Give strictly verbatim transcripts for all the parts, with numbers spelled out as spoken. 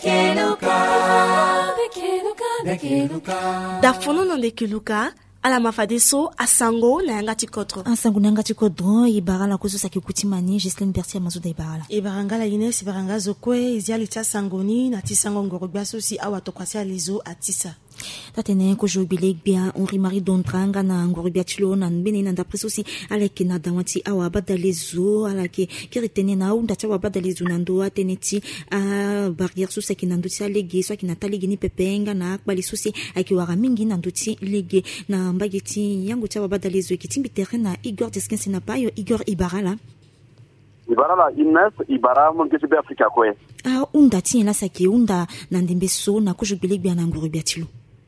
da fonono ndeke luka ala mafade so asango na yanga tikotro asango na yanga tikotro ibarala kuzo saki kutimani Gisline Bertia mazuda ibarala ibarangala Ines ibaranga zokwe iziali tia sangoni na tisango ngorogba so si awa tokwasi alizo atisa tatene ko jobile bien Henri Marie Dontranga na ngorobia tilo na mbene na ndapreso si aleke na dawati awa badalezo alake kiritene na unda tawa badalezo na ndo ateneti a barrière so saki na ndoti alege so kina talege ni pepenga na akbali so si akiwara mingi na ndoti lege na mbageti yango tawa badalezo kitimbi terrain na Igor Deskensi na payo Igor Ibarala Ibarala Ines Ibara mon kesi be Afrika kwe ah unda ti la saki unda na ndembe so na ko jobile bien na ngorobia tilo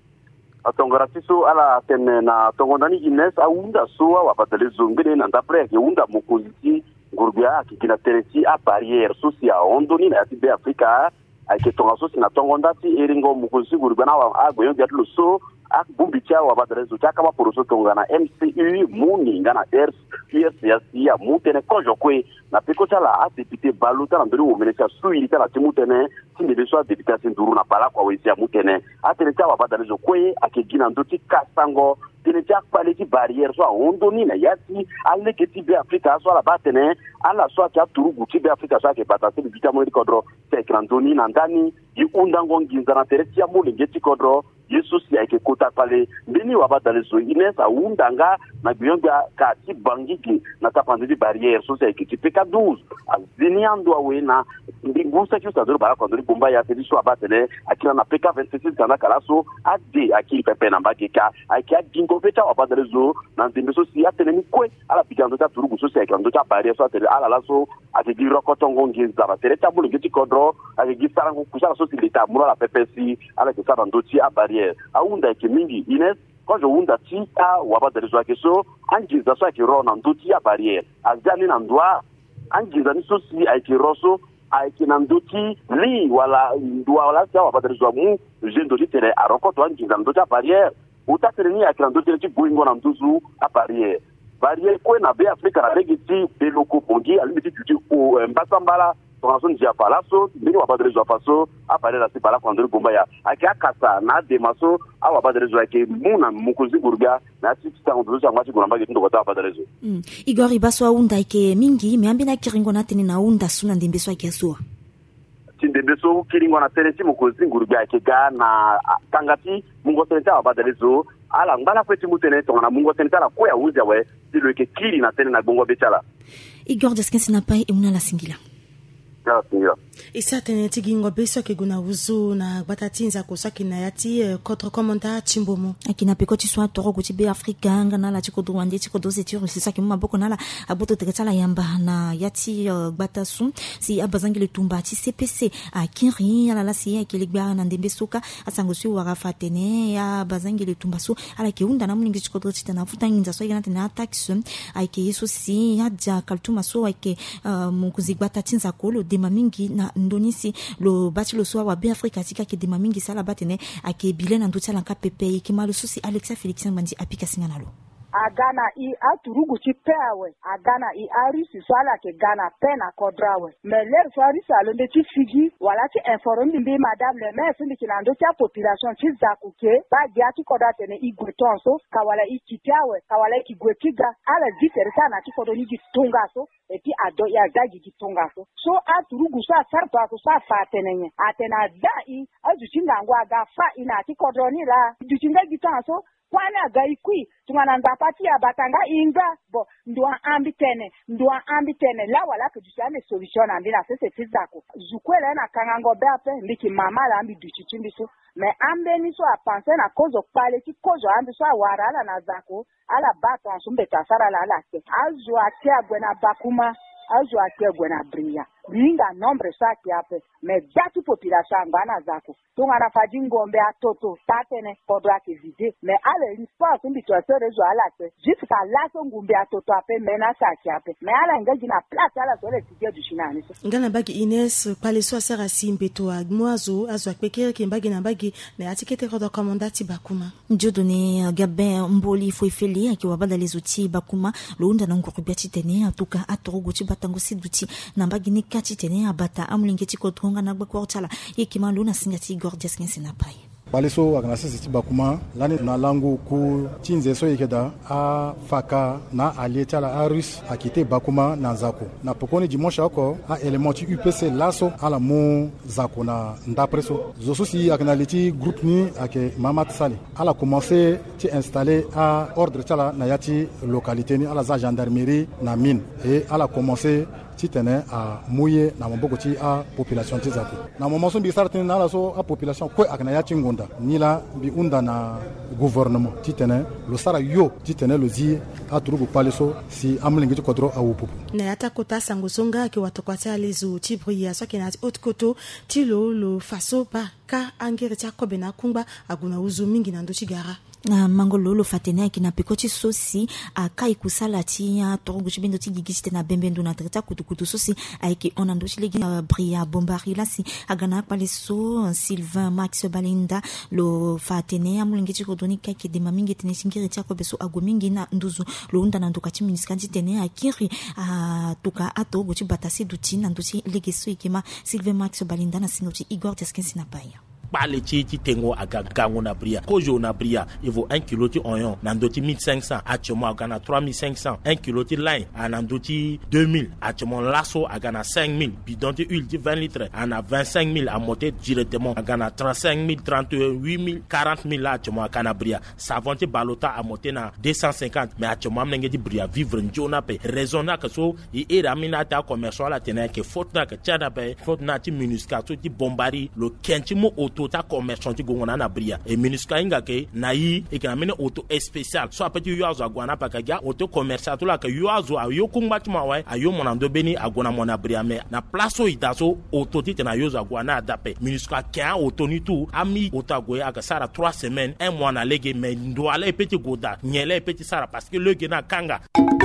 atongora tiso ala tene na tongondani Ines aunda soa wapatele zongene na ndapre ke unda mokoziti ngurbia kikina teresi a barrière socia ondoni na tibe Afrika ake tonga sosi na tongondati eringo mokoziti ngurbia na agweyo biatlo so ak bumbicha wapatele zo chaka maporoso tongana M C U muni ngana R C S ya mutene kojokwe na peko chala a député baluta na nduru umenesa suilita na timutene tinde so député sinduru na bala kwa wezi ya mutene atene cha wapatele zo kwe akegina ndoti kasango tene cha kwaliti barrière so ondoni na yati alle ke tibe Afrika so ala batene ala so aka turugu tibe Afrika so ake batase bita mo kodro tekrandoni na ndani yi undango nginza na tereti ya mulengeti kodro Yesu si ake kota pale mbeni wabadale zo Ines aundanga na biyonga ka ti bangiki na tapandidi barrière so si ake ti peka douze azini andwa wena mbingusa ki usadoro bara kwa ndori bomba ya tedi so abatele akila na peka vingt-six kana kalaso ade akili pepe na mbageka ake agingo peta wabadale zo na ndembe so si atene ni kwe ala bigando ta turugu so si ake ando ta barrière so atele ala laso ake gi rokotongo nginza ba tele tabulu ngeti kodro ake gi sarango kusala so si leta mura la pepe si ala ke sa ndoti a barrière aunda ke mingi Ines quand je unda ti a wabadale zo ake so angiza so ake ro na ndoti a barrière azani na ndwa angiza ni so si ake roso ake na ndoti li wala ndwa wala sa wabadale zo mu jendo litere a rokoto angiza ndoti a barrière utatereni ake na ndoti ti buingo na nduzu a barrière barrière ko na be Afrika na regiti be loko pongi alibiti tuti o mbasambala tongason dia palaso bini wabadale zo faso apale la sipala kwa ndori bomba ya ake akasa na demaso a wabadale zo ake muna mukuzi burga na sita nduzo ngati kuna mbage ndo kota wabadale zo mm. Igor Ibaso unda ike mingi me ambina kiringo na teni na unda suna ndembe so ake asua tindembe so kiringo na teni mukuzi ngurga ake ga na tangati mungo tenta wabadale zo ala ngala kweti mutene tongana mungo tenta la koya uja we dilo ke kiri na teni na bongo betala Igor Deskensi na pai una la singila ya singila isa tene tigingo beso ke guna uzu na batatinza ko saki na yati uh, contre commentaire chimbomo akina peko ti soa toro kuti be Afrika ngana la tiko duwande tiko doze ti rusi saki maboko na la aboto teketala yamba na yati uh, batasu si abazangi le tumba ti C P C akiri ala la si akiligba na ndembe soka asango si warafa tene ya bazangi le tumba so ala ke unda na muningi tiko doze tena futa nginza so yana tena tax aike yeso si ya kaltuma so aike uh, mukuzigba tatinza ko lo dema mingi na ndonisi lo bati lo soa wa be Afrika tika ke dema mingi sala batene ake bilena ndotsa la kapepe ke malo susi Alexa Felix Mbandi apika singana lo agana i aturugu ti pewe agana i arisi swala ke gana pena kodrawe meler swari salonde ti figi wala ti informe mbi madame le maire sindi kilando ti population ti zakuke ba dia ti koda tene igweton so kawala ikitiawe kawala ikigwetiga ala diteresa na ti kodo ni gitunga so et puis ado ya dagi gitunga so so aturugu sa sarpa so sa fatenenye atena dai azuchinga ngwa ga fa ina ti kodo ni la duchinga gitunga so kwana gaikui tungananda pati ya batanga inga bo ndwa ambitene ndwa ambitene la wala ke dusane solution andina sese tizako zukwela na kangango beape ndiki mama la ambi duchichimbi so me ambe ni so a penser na kozo pale ki kozo ambi so wara ala na zako ala bato ansumbe tasara la ala ke azu akia gwena bakuma azu akia gwena bria linga nombre saki ape me datu population ngana zako tungana faji ngombe atoto tatene kodra ke vide me ale response mbi to sere zo ala te jusqu'à laso ngombe atoto ape mena saki ape me ala ngaji na place ala so le tidia du shinani so ngana bagi Ines pale so sera simbe to agmoazo azo akpekere ke mbagi na bagi na atikete ko dokumandati bakuma njodone Gabin Mboli foi feli akiwa badale zoti bakuma lo unda na ngurubia titene atuka atorogo ti batango siduti na mbagi ni Afrika titene abata amulenge tikodronga na gbakwala yekima luna singati gordias ngensina pai Baliso akana sisi bakuma lani na langu ku chinze so yekeda a faka na alietala a rus akite bakuma na zako na pokoni dimanche ako a elementi U P C laso ala mu zako na ndapreso zosusi akana liti groupe ni ake Mamat Sali ala commencer ti installer a ordre tala na yati localité ni ala za gendarmerie na mine et ala commencer ti tene a mouye na maboko ti a population ti zako na moment so bi sartin na la so a population ko akana yati ngonda ni la bi unda na gouvernement ti tene lo sara yo ti tene lo zi a turugo paleso si amlingi ti kodro a wupu na yata kota sango songa ke watokwata alezo ti bria so ke na haute koto ti lo lo faso ba ka angere ti akobena kumba aguna uzu mingi na ndo ti gara na mangolo fatene ki na pikoti sosi akai kusala ti torugo ti bendo ti gigiste na bembendo na treta kutukutu sosi aiki onando ti legi bria bombari lasi agana pale so Sylvain Max Balinda lo fatene amulingi ti kodoni kake de mamingi tene singiri ti akobeso agomingi na nduzu lo unda na ndoka ti muniskanti tene akiri a tuka atogo ti batasi duti na ndosi legi so ikema Sylvain Max Balinda na singo ti Igor Teskensi na paya Pale chi tengo aga gango na bria kojo na bria il vaut un kilo ti oignon nandoti mille cinq cents actuellement agana trois mille cinq cents un kilo ti lin anandoti deux mille actuellement lasso agana cinq mille bidon ti huile ti vingt litres ana vingt-cinq mille à monter directement agana trente-cinq mille trente-huit mille quarante mille là actuellement agana bria savon ti balota à monter na deux cent cinquante mais actuellement mnenge ti bria vivre njona pe raisonna que so i era mina ta commercial la tene que faute na que tiana pe faute na ti minuscato ti bombari lo kenti mo auto ta commerçant ti gongona na bria et minuska inga ke na yi e kana mene auto spécial so apeti yo azo agwana pakagia auto commercial to la ke yo azo ayo kumbat ma wa ayo monando beni agona mona bria me na place o itaso auto ti na yo agwana adape minuska ke auto ni tu ami auto goye aka sara trois semaines un mois na lege me ndo ala peti goda nyele peti sara parce que lege na kanga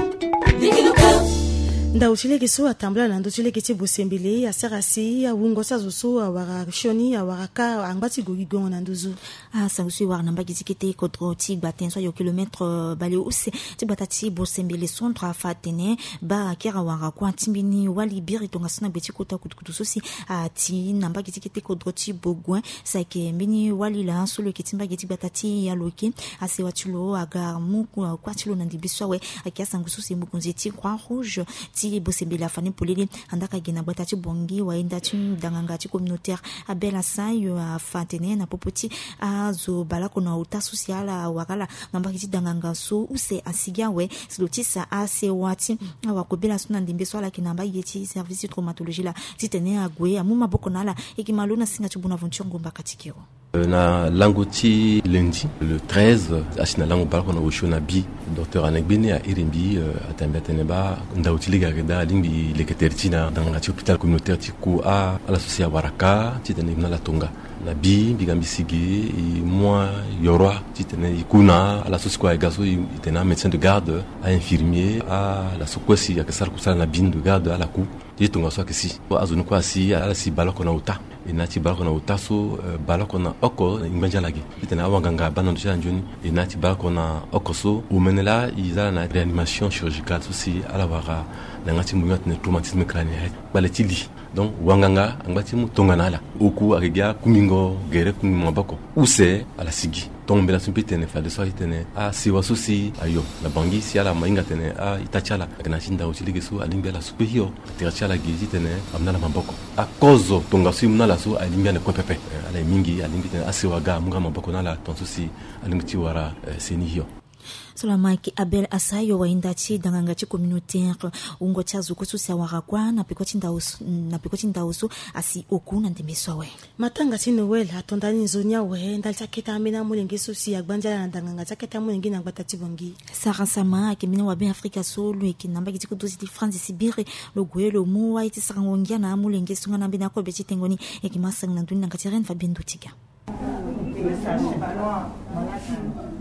nda uchileke so atambla na ndo chileke ti bosembele ya serasi ya wungo sa zo awara shoni awara ka angati gogigo na nduzu ah sa usi war na mbagi tikete kodro ti baten so yo kilomètre bale use ti batati bosembele centre fatene ba kera wara kwa timbini wali biri tonga sona beti kota kutukutu sosi ati na mbagi tikete kodro ti bogwen sa ke mbini wali la so le kitimba geti batati ya loke ase watulo aga mu kwa tilo na ndibiso we akiasa ngususi mukunzi ti croix rouge ti bosembele afani polele andaka gena bata ti bongi waenda ti danganga ti communautaire abela sayo a fatene na popoti a zo balako na uta social wakala namba ti danganga so use asigia we silotisa a se wati awakobela suna ndimbe swala kinamba yeti service traumatologie la titene agwe amuma boko nala ekimalona singa ti Bonaventure Ngomba katikiro na langoti lundi le treize asina lango balko na oshona bi docteur Anegbene a Irimbi atambia teneba ndauti liga geda limbi leketertina dans la hôpital communautaire tiku a ala socia waraka titene na la tonga na bi bigambi sigi et moi yorwa titene ikuna ala socia kwa gaso itena médecin de garde a infirmier a la sokwesi akasar kusala na bin de garde ala ku titonga so kesi azunu kwa si ala si balko na uta inati balko na utaso balko na oko ingbanjalagi itena wanganga bana ndo njoni inati balko na okoso umenela izala na réanimation chirurgicale aussi ala wara na ngati muyot ne traumatisme crânien baletili donc wanganga angati mutonga nala oku agiga kumingo gere kumimo bako use ala sigi tombe la sumpite ne fa de so itene a si wasusi ayo na bangi si ala mainga tene a itachala kana shinda uchilike su alimbe la superior terachala gizi tene amna na mamboko a kozo tonga su mna la su alimbe ne kwepepe ala mingi alimbe tene asiwaga munga mamboko nala tonso si alimti wara seni hiyo Solama ki Abel Asayo waenda ti danganga ti communautaire ungo cha zuko susi awara kwa na pikoti ndausu na pikoti ndausu asi oku na ndembeso we matanga ti Noel atondani zonya we ndal taketa amena mulenge susi agbanja na danganga taketa mulenge na gbata ti bongi Sara Sama ke mina wa bien Afrika solo e kinamba ki dosi ti France Sibire lo gwelo mu wa iti sangongia na mulenge sunga na bina ko beti tengoni e ki masang na nduni na katiren Fabien Doutiga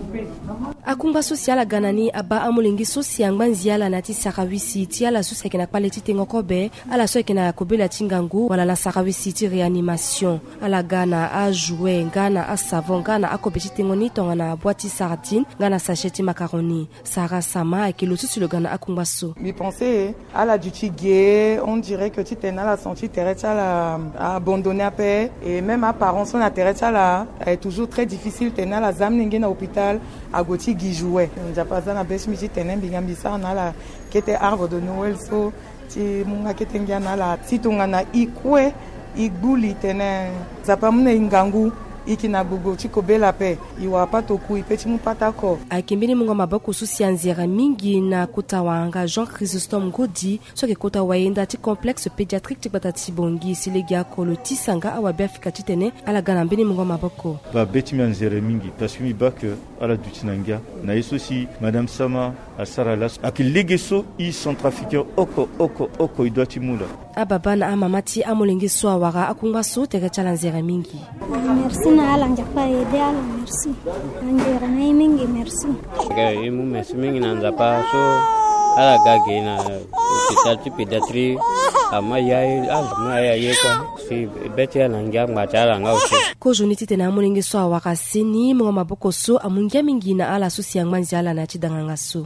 akumba social ganani aba amulingi social ngbanziala na ti sakawisi ti ala so sekena pale ti tengo kobe ala so ekena kobela tingangu wala la sakawisi ti réanimation ala gana a jouer ngana a savon ngana a kobe ti tengo ni tonga na boîte sardine ngana sachet ti macaroni sara sama ekelo ti sur le gana akumba so mi pensais à la duty gay on dirait que tu t'es na la senti tereta la a abandonné à paix et même à parents son a tereta la est toujours très difficile tena la zam ninge na hôpital a goti gi jouer njapa na bes mi ti tenen binga mbisa na la kete arbre de Noël so ti munga kete ngia na la ti tonga na ikwe igbuli tenen zapa mune ingangu ikina gugu chiko bela pe iwa pato ku ipeti mupata ko akimbini mungo maboko susianzira mingi na kutawanga Jean Chrysostome Godi soke kota waenda ti complexe pédiatrique ti batati bongi silegia ko lo tisanga awabe afika titene ala gana mbini mungo maboko ba beti manzere mingi parce que mi bak ala dutinanga na yeso si madame Sama asara las akilegeso i centrafricain oko oko oko idoti mula ababa na amamati amulingi so awara akunga so tege chalanzere mingi merci na ala njapa ede ala merci anjera na mingi merci ga imu merci mingi na njapa so ala gage na hospital ti pédiatrie ama yai ala ma ya yeka si beti ala ngia ngachala ngausi ko joniti tena amulingi so awara sini mo maboko so amungia mingi na ala so siangmanzi ala na chidanga so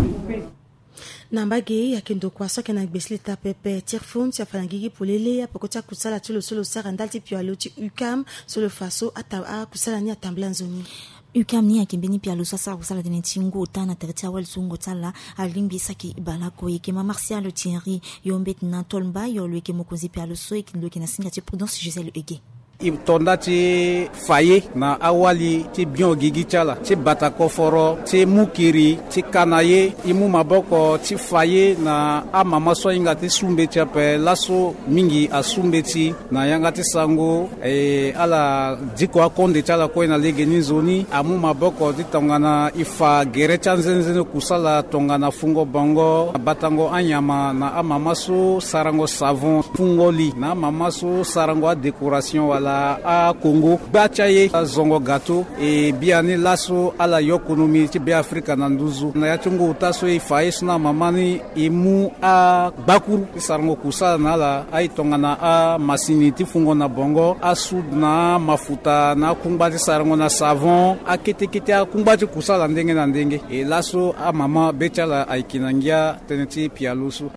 nambage ya kendo kwa soke na gbeslita pepe tirfon tia fanangigi polele ya pokotia kusala tulo solo sara ndalti pio aloti ukam solo faso ata a kusala ni atambla nzoni ukam ni akimbini pia lo sasa kusala tene tingo tana tertia wal sungo tala alimbi saki balako yeke ma Martial Thierry yombet na tolmba yo lo yeke mokozi pia lo so yeke lo yeke na singa ti prudence Gisèle Ege itonda ti faye na awali ti bion gigi chala ti batako foro ti mukiri ti kanaye imu maboko ti faye na amama so inga ti sumbe ti ape laso mingi asumbe ti na yanga ti sango e ala diko akonde chala ko na lege ni zoni amu maboko ti tongana ifa gere chanzenze kusala tongana fungo bongo batango anyama na amama so sarango savon fungoli na mama so sarango a décoration wala a Congo bachaye zongo gato e biani laso ala yokonomi ti be Afrika na nduzu na ya tungo utaso e faisna mamani imu a bakuru sarango kusala na la ai tongana a masini ti fungo na bongo a sud na mafuta na kumbati sarango na savon a kete kete a kumbati kusala ndenge na ndenge e laso a mama bechala aikinangia teneti pialusu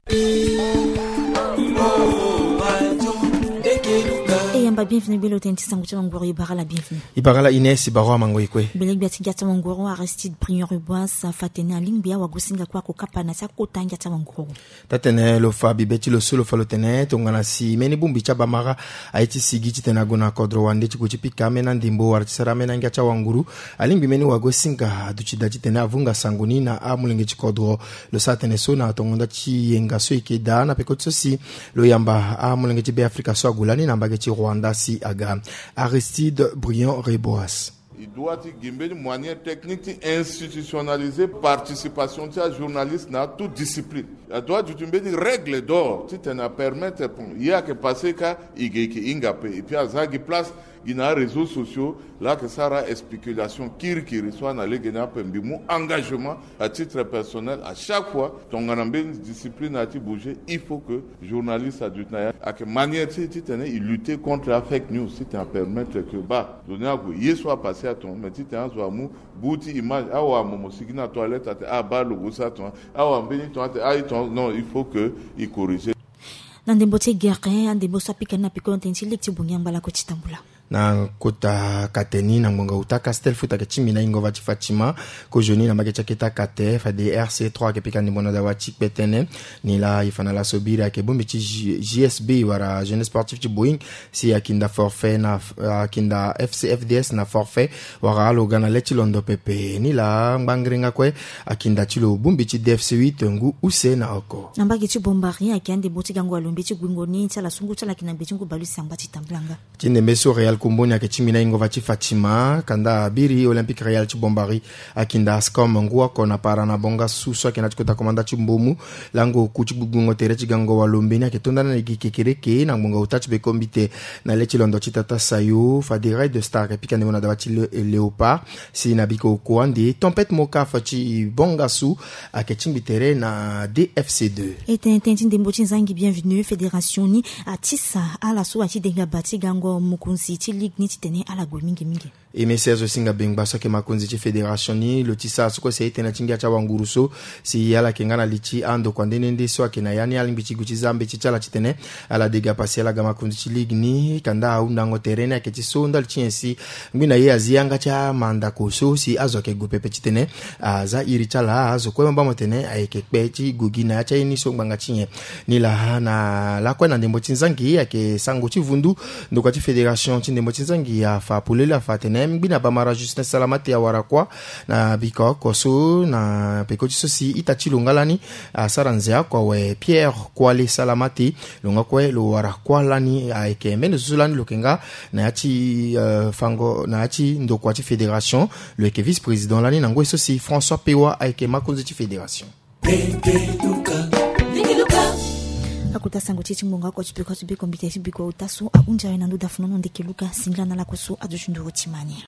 yamba bienvenue belo tenti sangu tsa ngoro ibagala bienvenue ibagala Inès ibaro mango ikwe beleg biati gata ngoro Aristide Brion Rebois fatena lingbia wagusinga kwa ko kapana sa kotanga tsa ngoro tatene lo fabi beti lo solo falo tene tongana si meni bumbi cha bamara aiti sigiti tena gona kodro wande chi kuchi pikame na ndimbo artisara mena nga cha wanguru alingbi meni wagusinga duchidaji tena avunga sanguni na amulinge chi kodro lo satene sona tongonda chi yenga so ikeda na pekotso si lo yamba amulinge chi be Afrika so agulani na mbage chi Rwanda si aga Aristide Brion Reboas. Il doit y avoir une manière technique institutionnalisée, participation de journalistes dans toute discipline. Il doit y avoir une règle d'or qui te permet de il y a que passer qu'à Ingapé. Et puis à Zagi Place, il y a des réseaux sociaux, là que ça a une spéculation qui reçoit dans les Guinéens, engagement à titre personnel. À chaque fois, ton une discipline a bougé, il faut que les journalistes à quelle manière ils lutter contre la fake news, si tu permettre que bah, donner à vous, il soit passé à ton, mais si tu as un mou, bouti image, ah ouais, mon si na toilette, ah bah le goût ça toi, ah ouais, béni toi, ah non, il faut que il corrige. Nandembo te guerre, andembo sa pikana pikon tensi ti bunyamba la kochitambula. Na kota kateni na ngonga uta Castel futa ke chimina ingova ti Fatima ko joni na magecha keta kate fa de R C trois ke pika ni bona da wati petene ni la ifana la sobira ke bombi ti J S B wara jeunesse sportif ti Boeing si akinda forfait na akinda F C F D S na forfait wara lo gana leti londo pepe ni la mbangrenga kwe akinda ti lo bombi ti D F C huit ngu use na oko na mbage ti bombari akende boti gango alombi ti gwingoni ti la sungu ti la kinambe ti ngu balu samba ti tamblanga ti nembe so Real kumboni ake chimina ingova chi Fatima kanda biri Olympique Real chi Bombari akinda Ascom ngua kona para na bonga suso akina chikota komanda chi Mbomu lango kuchi gugungo tere chi gango wa lombeni ake tondana na gikikereke na mbonga utachi be kombite na lechi londo chi tata sayo fadira de star kapika ne mona dawachi le, Léopard si nabiko kuandi tempête moka fachi bonga su ake chimbitere na D F C deux. Et tintin de mbochinzangi bienvenue fédération ni atisa ala so ati denga bati gango mukunzi ti ligue ni tene ala go mingi mingi. Et message singa bengba so ke makunzi ti fédération ni lo tisa so ko se tena tinga cha wanguruso si yala kengana lichi ando kwandene ndi so akena yani alimbi chi guchi zambe chi chala tene ala dega pasi ala gama kunzi ti ligue ni kanda aunda ngo terena ake ti sonda lichi ngina ye azianga cha manda ko so si azo ke gupepe ti tene aza iri chala azo ko mbamo tene ayeke pe ti gugina cha ini so nganga chinye ni la na la kwa na ndembo tinzangi yake sango ti vundu ndoko ti fédération ti ndembo tinzangi ya fa pulela fa tene mbina bamara Justin Salamate ya warakwa na biko koso na peko ti sosi itachi longalani asaranzea kwa we Pierre Kwale Salamate longa kwa lo warakwa lani ayeke mene zulani lokenga na yati uh, fango na yati ndoko ti fédération le ke vice président lani nango sosi François Pewa ayeke makonzi ti fédération. Akuta sango chichi mbonga kwa chipiko chibiko mbite chibiko utasu aunja ina nduda funono ndeke luka singlana la kusu adushundu utimani.